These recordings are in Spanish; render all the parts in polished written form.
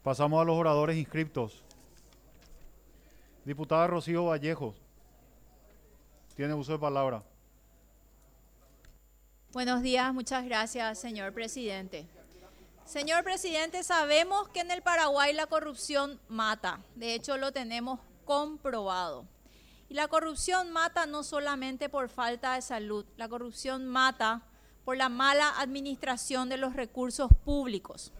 Pasamos a los oradores inscriptos. Diputada Rocío Vallejo, tiene uso de palabra. Buenos días, muchas gracias, señor presidente. Señor presidente, sabemos que en el Paraguay la corrupción mata. De hecho, lo tenemos comprobado. Y la corrupción mata no solamente por falta de salud, la corrupción mata por la mala administración de los recursos públicos.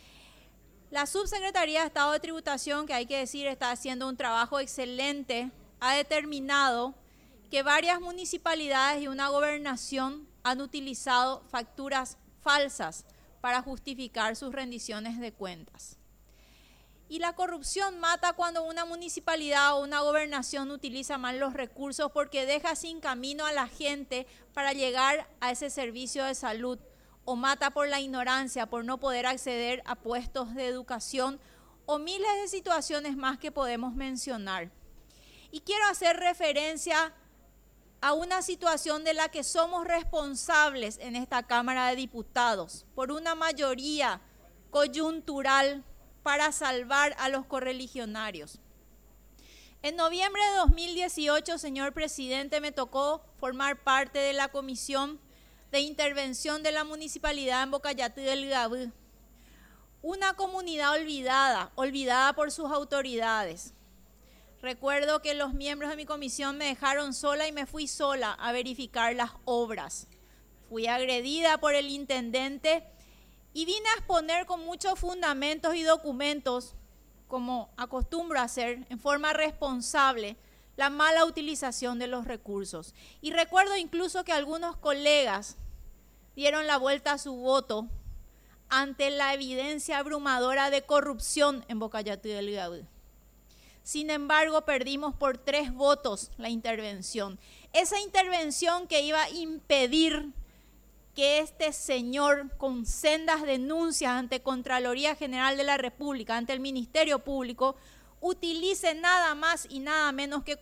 La Subsecretaría de Estado de Tributación, que hay que decir está haciendo un trabajo excelente, ha determinado que varias municipalidades y una gobernación han utilizado facturas falsas para justificar sus rendiciones de cuentas. Y la corrupción mata cuando una municipalidad o una gobernación utiliza mal los recursos porque deja sin camino a la gente para llegar a ese servicio de salud, o mata por la ignorancia, por no poder acceder a puestos de educación o miles de situaciones más que podemos mencionar. Y quiero hacer referencia a una situación de la que somos responsables en esta Cámara de Diputados por una mayoría coyuntural para salvar a los correligionarios. En noviembre de 2018, señor presidente, me tocó formar parte de la Comisión de Intervención de la Municipalidad en Bocayatí del Gabú. Una comunidad olvidada por sus autoridades. Recuerdo que los miembros de mi comisión me dejaron sola y me fui sola a verificar las obras. Fui agredida por el intendente y vine a exponer con muchos fundamentos y documentos, como acostumbro a hacer, en forma responsable, la mala utilización de los recursos. Y recuerdo incluso que algunos colegas dieron la vuelta a su voto ante la evidencia abrumadora de corrupción en Bocayatí del Gabú. Sin embargo, perdimos por 3 votos la intervención. Esa intervención que iba a impedir que este señor, con sendas denuncias ante Contraloría General de la República, ante el Ministerio Público, utilice nada más y nada menos que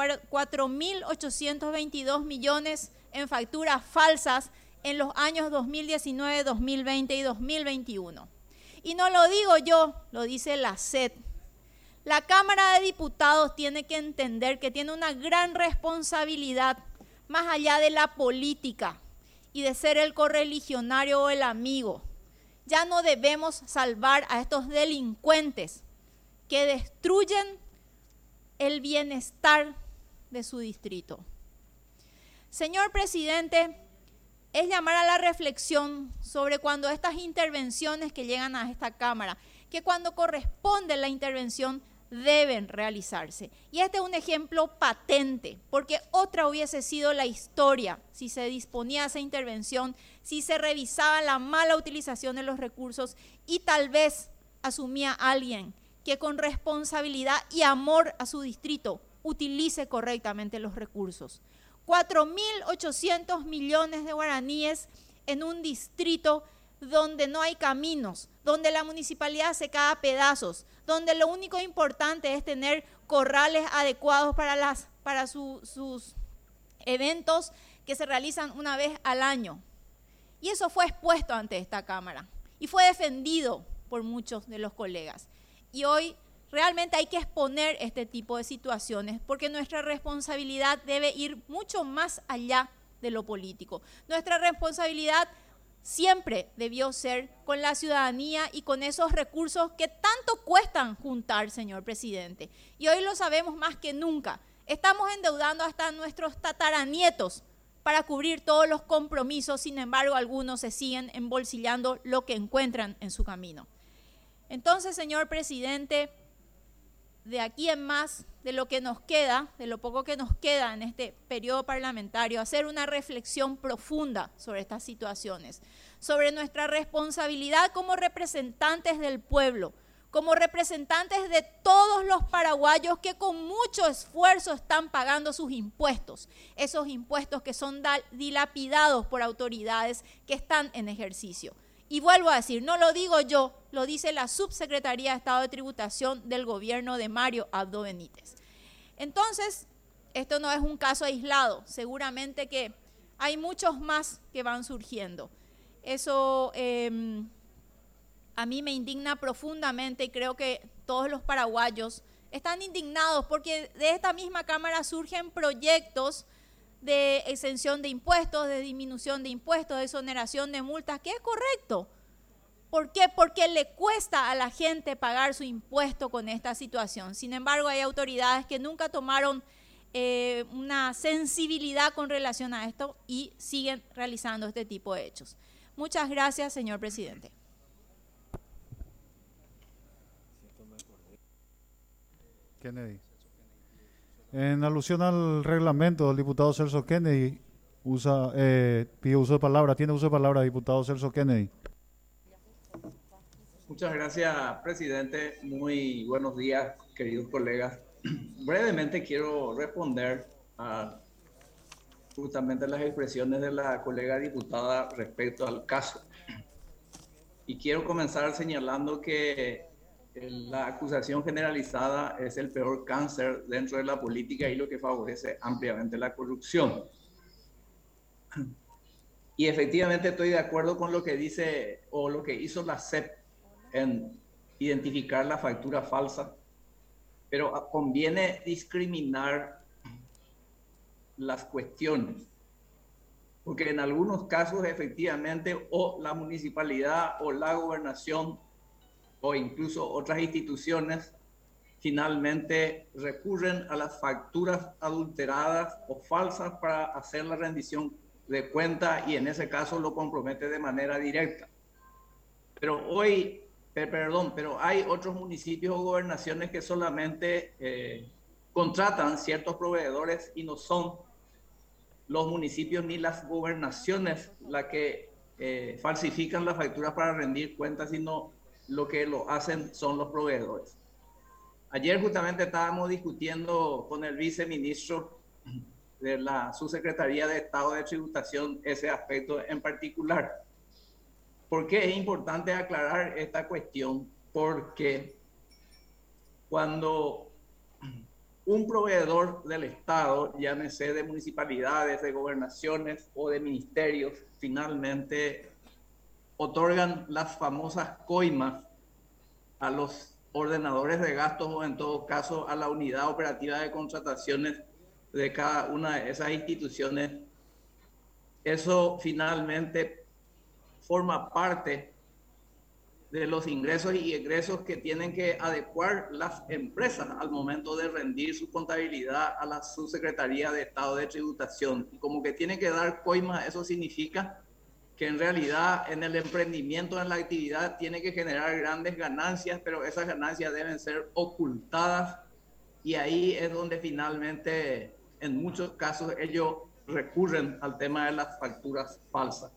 4.822 millones en facturas falsas en los años 2019, 2020 y 2021. Y no lo digo yo, lo dice la SED. La Cámara de Diputados tiene que entender que tiene una gran responsabilidad más allá de la política y de ser el correligionario o el amigo. Ya no debemos salvar a estos delincuentes que destruyen el bienestar de su distrito. Señor presidente, es llamar a la reflexión sobre cuando estas intervenciones que llegan a esta Cámara, que cuando corresponde la intervención deben realizarse. Y este es un ejemplo patente, porque otra hubiese sido la historia si se disponía a esa intervención, si se revisaba la mala utilización de los recursos y tal vez asumía alguien que con responsabilidad y amor a su distrito utilice correctamente los recursos. 4.800 millones de guaraníes en un distrito donde no hay caminos, donde la municipalidad se cae a pedazos, donde lo único importante es tener corrales adecuados para sus eventos que se realizan una vez al año. Y eso fue expuesto ante esta Cámara y fue defendido por muchos de los colegas. Y hoy realmente hay que exponer este tipo de situaciones porque nuestra responsabilidad debe ir mucho más allá de lo político. Nuestra responsabilidad siempre debió ser con la ciudadanía y con esos recursos que tanto cuestan juntar, señor presidente. Y hoy lo sabemos más que nunca. Estamos endeudando hasta nuestros tataranietos para cubrir todos los compromisos, sin embargo, algunos se siguen embolsillando lo que encuentran en su camino. Entonces, señor presidente, de aquí en más, de lo que nos queda, de lo poco que nos queda en este periodo parlamentario, hacer una reflexión profunda sobre estas situaciones, sobre nuestra responsabilidad como representantes del pueblo, como representantes de todos los paraguayos que con mucho esfuerzo están pagando sus impuestos, esos impuestos que son dilapidados por autoridades que están en ejercicio. Y vuelvo a decir, no lo digo yo, lo dice la Subsecretaría de Estado de Tributación del gobierno de Mario Abdo Benítez. Entonces, esto no es un caso aislado, seguramente que hay muchos más que van surgiendo. Eso a mí me indigna profundamente y creo que todos los paraguayos están indignados porque de esta misma Cámara surgen proyectos de exención de impuestos, de disminución de impuestos, de exoneración de multas, que es correcto. ¿Por qué? Porque le cuesta a la gente pagar su impuesto con esta situación. Sin embargo, hay autoridades que nunca tomaron una sensibilidad con relación a esto y siguen realizando este tipo de hechos. Muchas gracias, señor presidente. Kennedy. En alusión al reglamento, el diputado Celso Kennedy pide uso de palabra. Tiene uso de palabra, diputado Celso Kennedy. Muchas gracias, presidente. Muy buenos días, queridos colegas. Brevemente quiero responder a justamente las expresiones de la colega diputada respecto al caso. Y quiero comenzar señalando que la acusación generalizada es el peor cáncer dentro de la política y lo que favorece ampliamente la corrupción. Y efectivamente estoy de acuerdo con lo que dice o lo que hizo la SEP en identificar la factura falsa, pero conviene discriminar las cuestiones, porque en algunos casos efectivamente o la municipalidad o la gobernación o incluso otras instituciones finalmente recurren a las facturas adulteradas o falsas para hacer la rendición de cuenta y en ese caso lo compromete de manera directa. Pero hay otros municipios o gobernaciones que solamente contratan ciertos proveedores y no son los municipios ni las gobernaciones las que falsifican las facturas para rendir cuentas, sino lo que lo hacen son los proveedores. Ayer justamente estábamos discutiendo con el viceministro de la Subsecretaría de Estado de Tributación ese aspecto en particular. ¿Por qué es importante aclarar esta cuestión? Porque cuando un proveedor del Estado, llámese de municipalidades, de gobernaciones o de ministerios, finalmente otorgan las famosas coimas a los ordenadores de gastos o en todo caso a la unidad operativa de contrataciones de cada una de esas instituciones, eso finalmente forma parte de los ingresos y egresos que tienen que adecuar las empresas al momento de rendir su contabilidad a la Subsecretaría de Estado de Tributación. Y como que tiene que dar coima, eso significa que en realidad en el emprendimiento, en la actividad, tiene que generar grandes ganancias, pero esas ganancias deben ser ocultadas y ahí es donde finalmente, en muchos casos, ellos recurren al tema de las facturas falsas.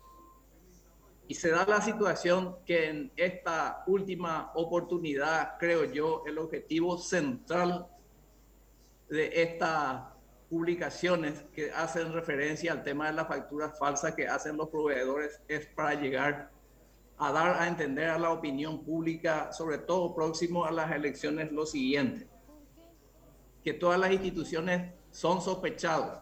Y se da la situación que en esta última oportunidad, creo yo, el objetivo central de estas publicaciones que hacen referencia al tema de las facturas falsas que hacen los proveedores es para llegar a dar a entender a la opinión pública, sobre todo próximo a las elecciones, lo siguiente: que todas las instituciones son sospechados.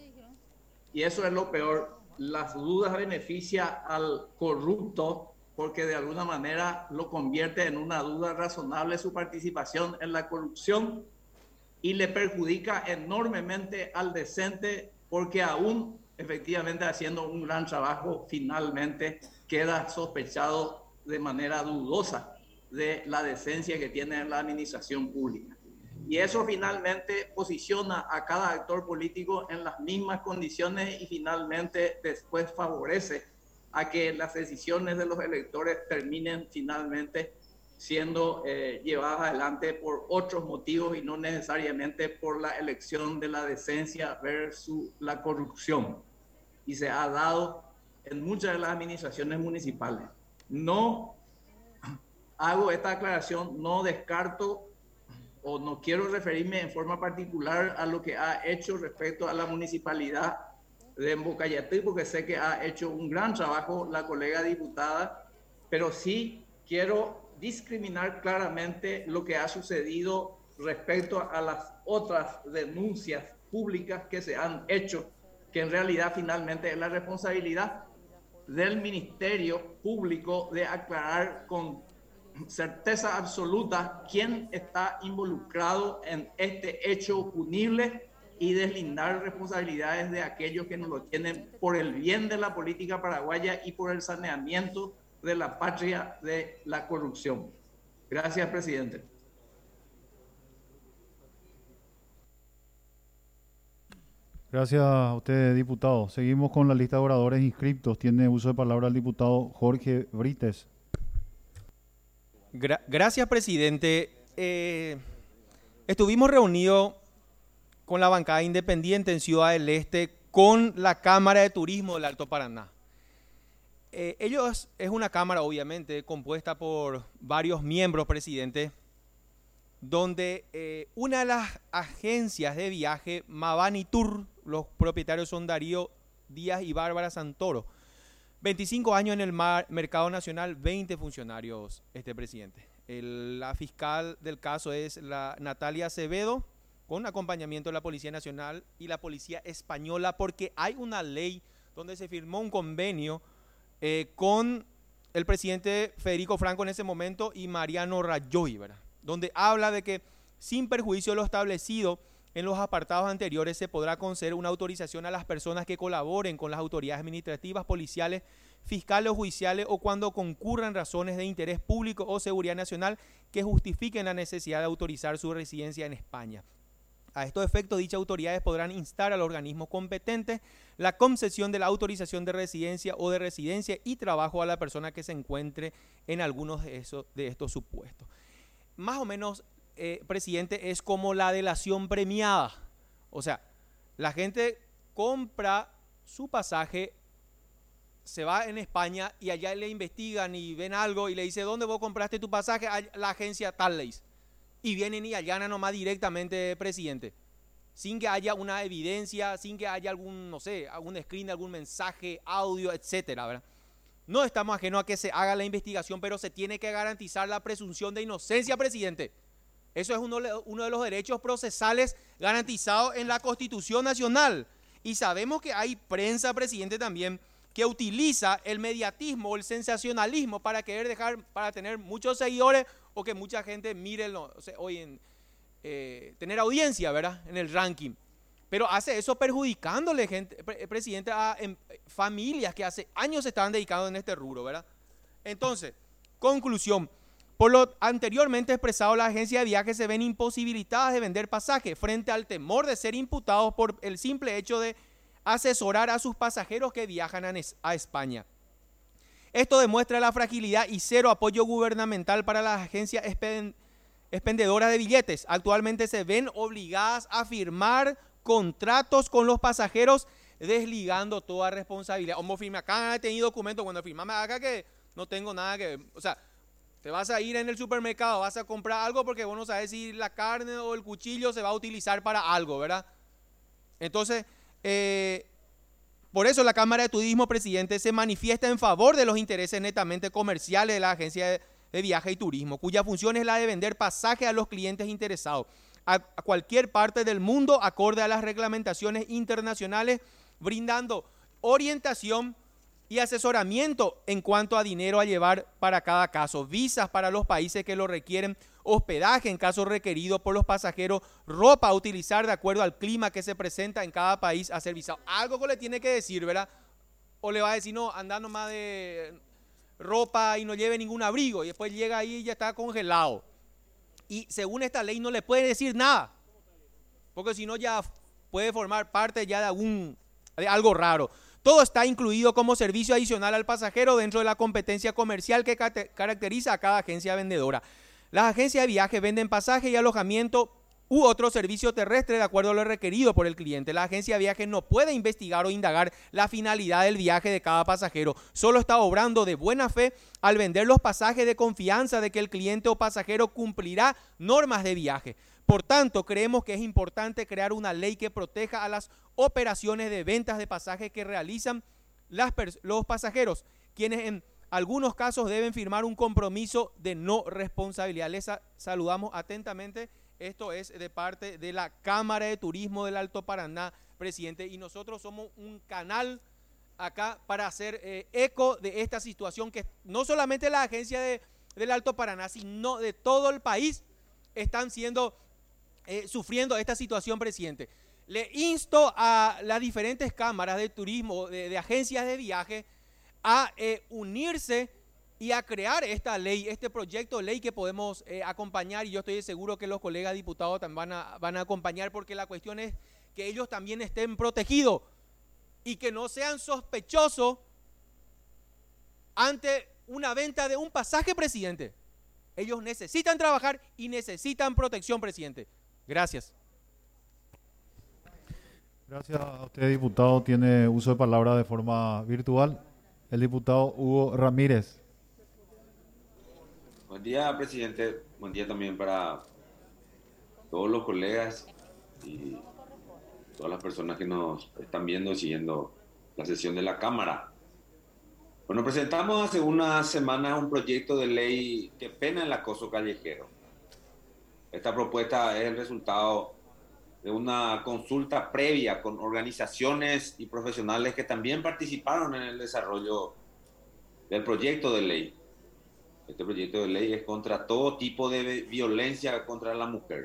Y eso es lo peor. Las dudas benefician al corrupto porque de alguna manera lo convierte en una duda razonable su participación en la corrupción y le perjudica enormemente al decente porque aún efectivamente haciendo un gran trabajo finalmente queda sospechado de manera dudosa de la decencia que tiene la administración pública. Y eso finalmente posiciona a cada actor político en las mismas condiciones y finalmente después favorece a que las decisiones de los electores terminen finalmente siendo llevadas adelante por otros motivos y no necesariamente por la elección de la decencia versus la corrupción. Y se ha dado en muchas de las administraciones municipales. No hago esta aclaración, no descarto o no quiero referirme en forma particular a lo que ha hecho respecto a la municipalidad de Embocayatí, porque sé que ha hecho un gran trabajo la colega diputada, pero sí quiero discriminar claramente lo que ha sucedido respecto a las otras denuncias públicas que se han hecho, que en realidad finalmente es la responsabilidad del Ministerio Público de aclarar con certeza absoluta quién está involucrado en este hecho punible y deslindar responsabilidades de aquellos que no lo tienen por el bien de la política paraguaya y por el saneamiento de la patria de la corrupción. Gracias, presidente. Gracias a usted, diputado. Seguimos con la lista de oradores inscriptos. Tiene uso de palabra el diputado Jorge Brites. Gracias, presidente. Estuvimos reunidos con la bancada independiente en Ciudad del Este con la Cámara de Turismo del Alto Paraná. Ellos es una cámara, obviamente, compuesta por varios miembros, presidente, donde una de las agencias de viaje, Mavani Tour, los propietarios son Darío Díaz y Bárbara Santoro. 25 años en el mercado nacional, 20 funcionarios, presidente. La fiscal del caso es la Natalia Acevedo, con acompañamiento de la Policía Nacional y la Policía Española, porque hay una ley donde se firmó un convenio con el presidente Federico Franco en ese momento y Mariano Rajoy, ¿verdad?, donde habla de que sin perjuicio de lo establecido en los apartados anteriores se podrá conceder una autorización a las personas que colaboren con las autoridades administrativas, policiales, fiscales o judiciales o cuando concurran razones de interés público o seguridad nacional que justifiquen la necesidad de autorizar su residencia en España. A estos efectos, dichas autoridades podrán instar al organismo competente la concesión de la autorización de residencia o de residencia y trabajo a la persona que se encuentre en algunos de estos supuestos. Más o menos, presidente, es como la delación premiada. O sea, la gente compra su pasaje, se va en España y allá le investigan y ven algo y le dice, ¿dónde vos compraste tu pasaje? A la agencia tal le dice. Y vienen y allanan nomás directamente, presidente, sin que haya una evidencia, sin que haya algún, no sé, algún screen, algún mensaje, audio, etcétera, ¿verdad? No estamos ajenos a que se haga la investigación, pero se tiene que garantizar la presunción de inocencia, presidente. Eso es uno de los derechos procesales garantizados en la Constitución Nacional. Y sabemos que hay prensa, presidente, también, que utiliza el mediatismo o el sensacionalismo para querer para tener muchos seguidores o que mucha gente mire, tener audiencia, ¿verdad?, en el ranking. Pero hace eso perjudicándole, presidente, a familias que hace años se estaban dedicando en este rubro, ¿verdad? Entonces, conclusión. Por lo anteriormente expresado, las agencias de viajes se ven imposibilitadas de vender pasajes frente al temor de ser imputados por el simple hecho de asesorar a sus pasajeros que viajan a España. Esto demuestra la fragilidad y cero apoyo gubernamental para las agencias expendedoras de billetes. Actualmente se ven obligadas a firmar contratos con los pasajeros, desligando toda responsabilidad. Como firma acá, he tenido documentos, cuando firmame acá que no tengo nada que ver. O sea, te vas a ir en el supermercado, vas a comprar algo porque vos no sabes si la carne o el cuchillo se va a utilizar para algo, ¿verdad? Entonces, por eso la Cámara de Turismo, presidente, se manifiesta en favor de los intereses netamente comerciales de la Agencia de Viaje y Turismo, cuya función es la de vender pasajes a los clientes interesados a cualquier parte del mundo, acorde a las reglamentaciones internacionales, brindando orientación y asesoramiento en cuanto a dinero a llevar para cada caso, visas para los países que lo requieren, hospedaje en caso requerido por los pasajeros, ropa a utilizar de acuerdo al clima que se presenta en cada país a ser visado. Algo que le tiene que decir, ¿verdad? O le va a decir, no, anda nomás de ropa y no lleve ningún abrigo, y después llega ahí y ya está congelado. Y según esta ley no le puede decir nada, porque si no ya puede formar parte ya de algo raro. Todo está incluido como servicio adicional al pasajero dentro de la competencia comercial que caracteriza a cada agencia vendedora. Las agencias de viaje venden pasaje y alojamiento u otro servicio terrestre de acuerdo a lo requerido por el cliente. La agencia de viaje no puede investigar o indagar la finalidad del viaje de cada pasajero. Solo está obrando de buena fe al vender los pasajes de confianza de que el cliente o pasajero cumplirá normas de viaje. Por tanto, creemos que es importante crear una ley que proteja a las operaciones de ventas de pasajes que realizan los pasajeros, quienes en algunos casos deben firmar un compromiso de no responsabilidad. Les saludamos atentamente. Esto es de parte de la Cámara de Turismo del Alto Paraná, presidente, y nosotros somos un canal acá para hacer eco de esta situación que no solamente la agencia del Alto Paraná, sino de todo el país están sufriendo esta situación, presidente. Le insto a las diferentes cámaras de turismo, de agencias de viaje, a unirse y a crear esta ley, este proyecto de ley que podemos acompañar, y yo estoy seguro que los colegas diputados también van a acompañar, porque la cuestión es que ellos también estén protegidos y que no sean sospechosos ante una venta de un pasaje, presidente. Ellos necesitan trabajar y necesitan protección, presidente. Gracias. Gracias a usted, diputado. Tiene uso de palabra de forma virtual el diputado Hugo Ramírez. Buen día, presidente. Buen día también para todos los colegas y todas las personas que nos están viendo y siguiendo la sesión de la Cámara. Bueno, presentamos hace unas semanas un proyecto de ley que pena el acoso callejero. Esta propuesta es el resultado de una consulta previa con organizaciones y profesionales que también participaron en el desarrollo del proyecto de ley. Este proyecto de ley es contra todo tipo de violencia contra la mujer.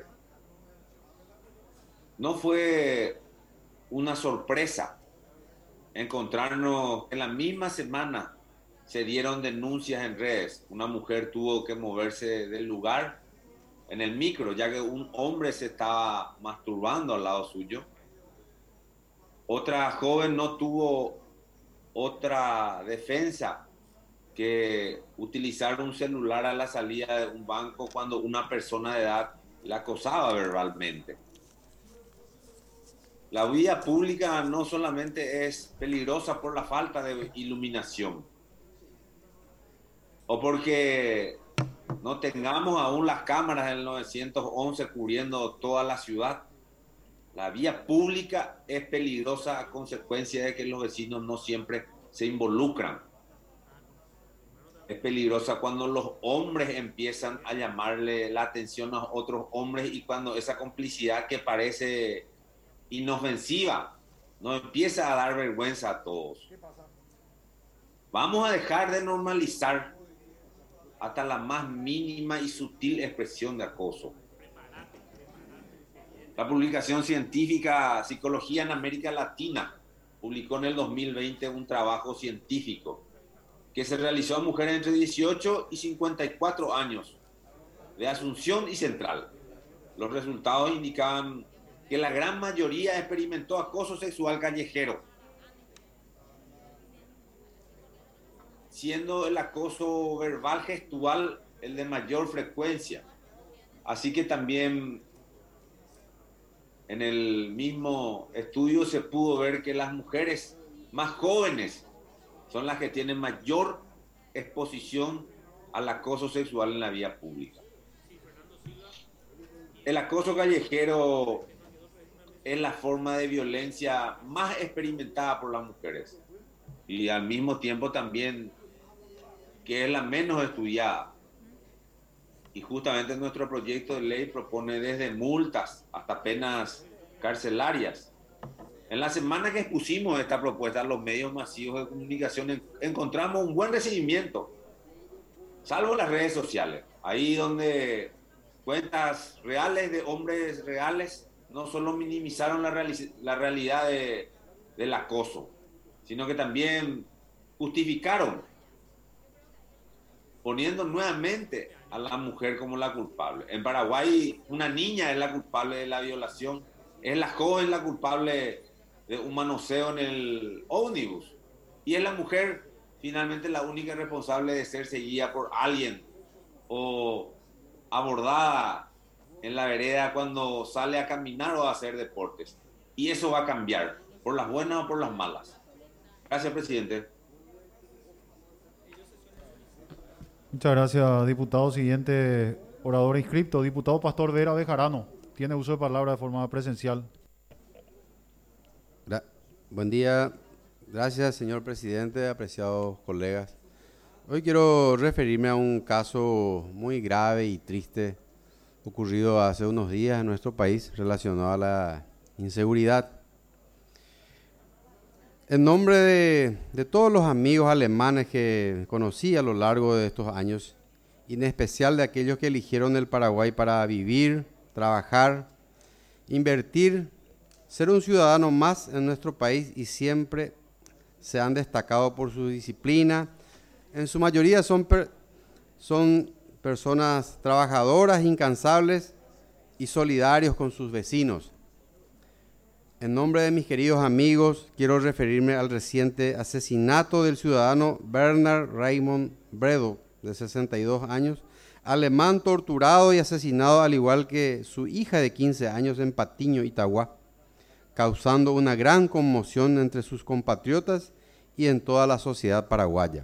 No fue una sorpresa encontrarnos en la misma semana se dieron denuncias en redes. Una mujer tuvo que moverse del lugar en el micro, ya que un hombre se estaba masturbando al lado suyo. Otra joven no tuvo otra defensa que utilizar un celular a la salida de un banco cuando una persona de edad la acosaba verbalmente. La vía pública no solamente es peligrosa por la falta de iluminación o porque no tengamos aún las cámaras del 911 cubriendo toda la ciudad. La vía pública es peligrosa a consecuencia de que los vecinos no siempre se involucran. Es peligrosa cuando los hombres empiezan a llamarle la atención a otros hombres y cuando esa complicidad que parece inofensiva nos empieza a dar vergüenza a todos. Vamos a dejar de normalizar hasta la más mínima y sutil expresión de acoso. La publicación científica Psicología en América Latina publicó en el 2020 un trabajo científico que se realizó a mujeres entre 18 y 54 años de Asunción y Central. Los resultados indicaban que la gran mayoría experimentó acoso sexual callejero, siendo el acoso verbal gestual el de mayor frecuencia. Así que también en el mismo estudio se pudo ver que las mujeres más jóvenes son las que tienen mayor exposición al acoso sexual en la vía pública. El acoso callejero es la forma de violencia más experimentada por las mujeres y al mismo tiempo también que es la menos estudiada. Y justamente nuestro proyecto de ley propone desde multas hasta penas carcelarias. En la semana que expusimos esta propuesta a los medios masivos de comunicación encontramos un buen recibimiento, salvo las redes sociales, ahí donde cuentas reales de hombres reales no solo minimizaron la realidad del acoso, sino que también justificaron, poniendo nuevamente a la mujer como la culpable. En Paraguay, una niña es la culpable de la violación, es la joven la culpable de un manoseo en el ómnibus, y es la mujer finalmente la única responsable de ser seguida por alguien o abordada en la vereda cuando sale a caminar o a hacer deportes. Y eso va a cambiar, por las buenas o por las malas. Gracias, presidente. Muchas gracias, diputado. Siguiente orador inscripto, diputado Pastor Vera Bejarano. Tiene uso de palabra de forma presencial. Buen día. Gracias, señor presidente, apreciados colegas. Hoy quiero referirme a un caso muy grave y triste ocurrido hace unos días en nuestro país relacionado a la inseguridad. En nombre de todos los amigos alemanes que conocí a lo largo de estos años, y en especial de aquellos que eligieron el Paraguay para vivir, trabajar, invertir, ser un ciudadano más en nuestro país, y siempre se han destacado por su disciplina. En su mayoría son personas trabajadoras, incansables y solidarios con sus vecinos. En nombre de mis queridos amigos, quiero referirme al reciente asesinato del ciudadano Bernhard Raimund Bredow, de 62 años, alemán torturado y asesinado al igual que su hija de 15 años en Patiño, Itagüá, causando una gran conmoción entre sus compatriotas y en toda la sociedad paraguaya.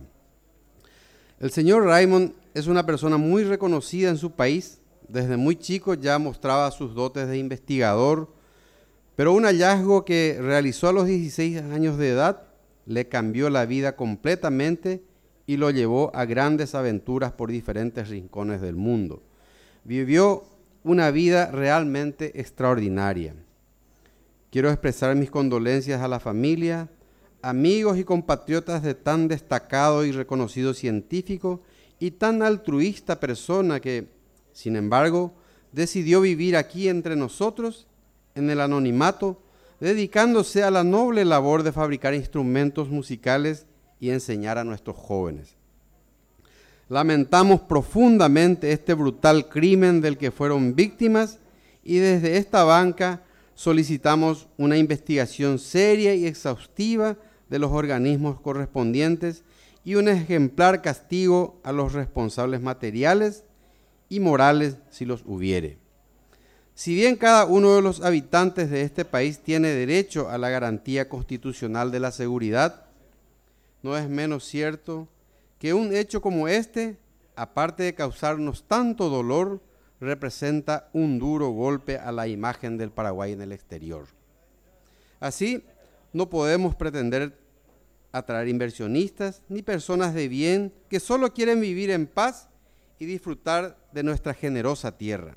El señor Raimund es una persona muy reconocida en su país. Desde muy chico ya mostraba sus dotes de investigador, pero un hallazgo que realizó a los 16 años de edad le cambió la vida completamente y lo llevó a grandes aventuras por diferentes rincones del mundo. Vivió una vida realmente extraordinaria. Quiero expresar mis condolencias a la familia, amigos y compatriotas de tan destacado y reconocido científico y tan altruista persona que, sin embargo, decidió vivir aquí entre nosotros en el anonimato, dedicándose a la noble labor de fabricar instrumentos musicales y enseñar a nuestros jóvenes. Lamentamos profundamente este brutal crimen del que fueron víctimas y desde esta banca solicitamos una investigación seria y exhaustiva de los organismos correspondientes y un ejemplar castigo a los responsables materiales y morales si los hubiere. Si bien cada uno de los habitantes de este país tiene derecho a la garantía constitucional de la seguridad, no es menos cierto que un hecho como este, aparte de causarnos tanto dolor, representa un duro golpe a la imagen del Paraguay en el exterior. Así, no podemos pretender atraer inversionistas ni personas de bien que solo quieren vivir en paz y disfrutar de nuestra generosa tierra.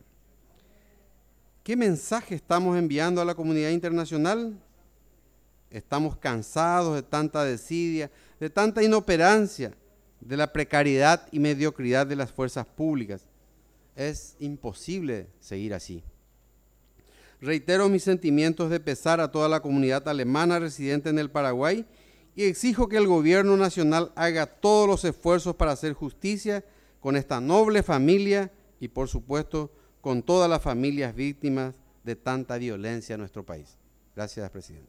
¿Qué mensaje estamos enviando a la comunidad internacional? Estamos cansados de tanta desidia, de tanta inoperancia, de la precariedad y mediocridad de las fuerzas públicas. Es imposible seguir así. Reitero mis sentimientos de pesar a toda la comunidad alemana residente en el Paraguay y exijo que el gobierno nacional haga todos los esfuerzos para hacer justicia con esta noble familia y, por supuesto, con todas las familias víctimas de tanta violencia en nuestro país. Gracias, presidente.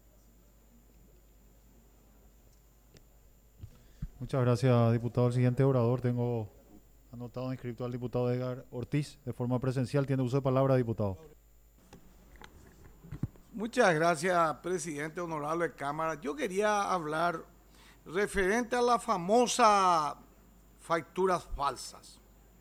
Muchas gracias, diputado. El siguiente orador tengo anotado inscrito al diputado Edgar Ortiz de forma presencial. Tiene uso de palabra, diputado. Muchas gracias, presidente, honorable Cámara. Yo quería hablar referente a la famosa facturas falsas.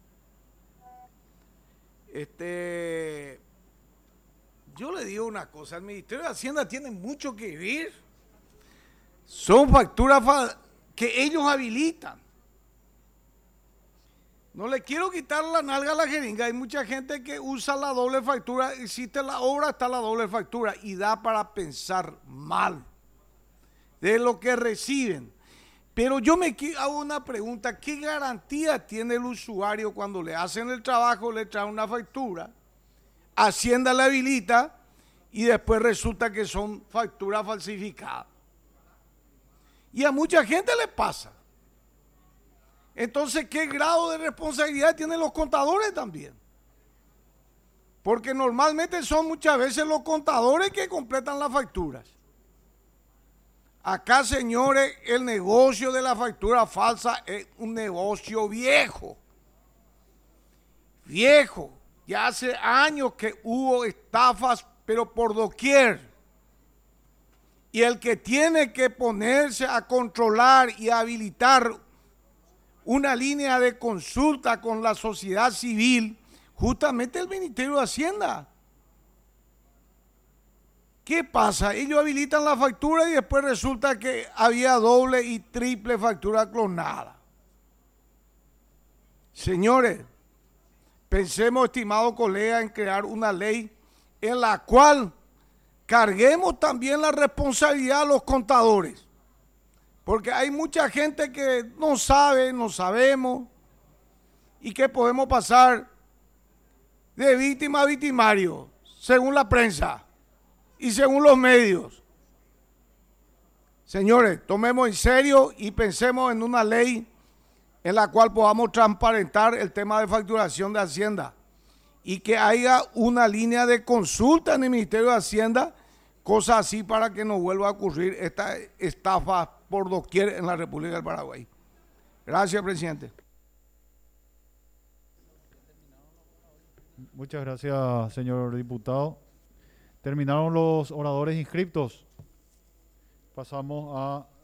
Yo le digo una cosa, el Ministerio de Hacienda tiene mucho que ver. Son facturas que ellos habilitan. No le quiero quitar la nalga a la jeringa. Hay mucha gente que usa la doble factura. Existe la obra, está la doble factura. Y da para pensar mal de lo que reciben. Pero yo me hago una pregunta. ¿Qué garantía tiene el usuario cuando le hacen el trabajo, le traen una factura? Hacienda la habilita y después resulta que son facturas falsificadas. Y a mucha gente le pasa. Entonces, ¿qué grado de responsabilidad tienen los contadores también? Porque normalmente son muchas veces los contadores que completan las facturas. Acá, señores, el negocio de la factura falsa es un negocio viejo. Viejo. Ya hace años que hubo estafas, pero por doquier. Y el que tiene que ponerse a controlar y a habilitar una línea de consulta con la sociedad civil, justamente el Ministerio de Hacienda. ¿Qué pasa? Ellos habilitan la factura y después resulta que había doble y triple factura clonada. Señores, pensemos, estimado colega, en crear una ley en la cual carguemos también la responsabilidad a los contadores. Porque hay mucha gente que no sabe, no sabemos, y que podemos pasar de víctima a victimario, según la prensa y según los medios. Señores, tomemos en serio y pensemos en una ley en la cual podamos transparentar el tema de facturación de Hacienda y que haya una línea de consulta en el Ministerio de Hacienda, cosas así para que no vuelva a ocurrir esta estafa por doquier en la República del Paraguay. Gracias, presidente. Muchas gracias, señor diputado. Terminaron los oradores inscriptos. Pasamos a